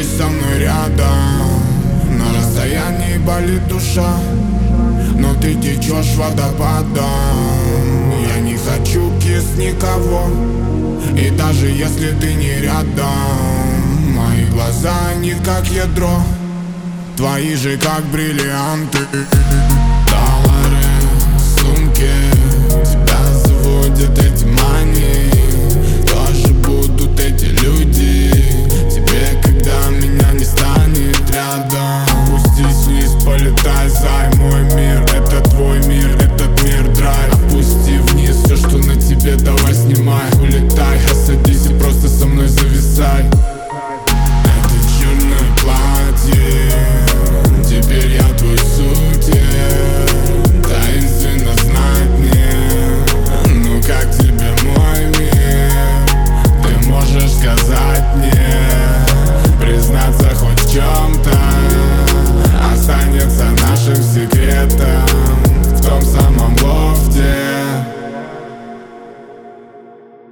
здесь со мной рядом. На расстоянии болит душа, но ты течешь водопадом. Я не хочу кис никого, и даже если ты не рядом, мои глаза, они как ядро, твои же как бриллианты. Доллары в сумке, тебя заводят эти мании. Тоже будут эти люди тебе, когда меня не станет рядом. Опустись вниз, полетай, зай, мой мир, это твой мир, этот мир драйв. Опусти вниз все, что на тебе, давай снимай. Улетай, а садись и просто со мной зависай.